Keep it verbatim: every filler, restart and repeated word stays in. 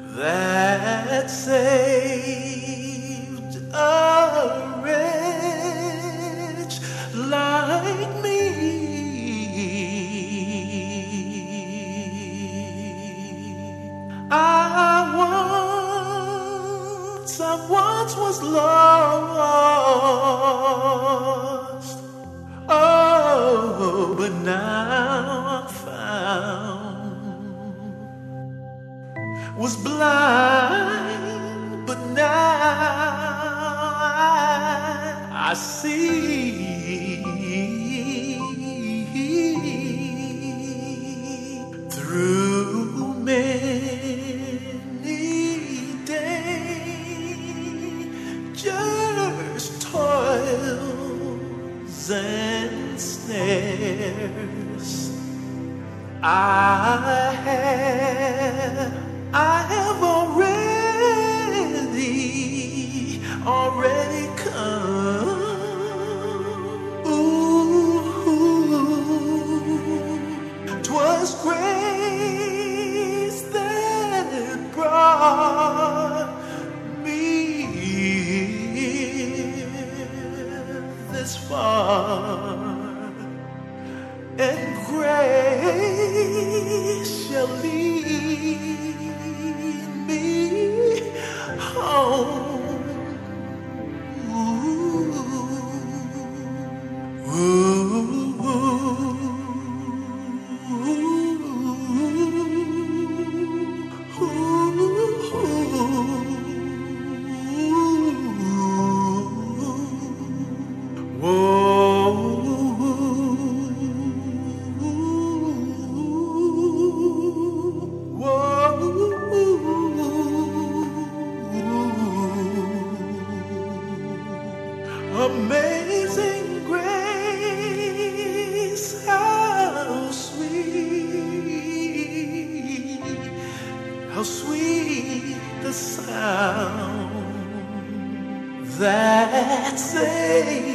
that saved a wretch like me. I once, I once was lost, oh, but now I'm found. Was blind, but now I, I see. Through many dangers, toils, and snares, I have, I have already, already come. Ooh, 'twas grace that brought me this far, and grace shall lead me home. Ooh, ooh, ooh, ooh, whoa. Amazing grace, how sweet, how sweet the sound that saved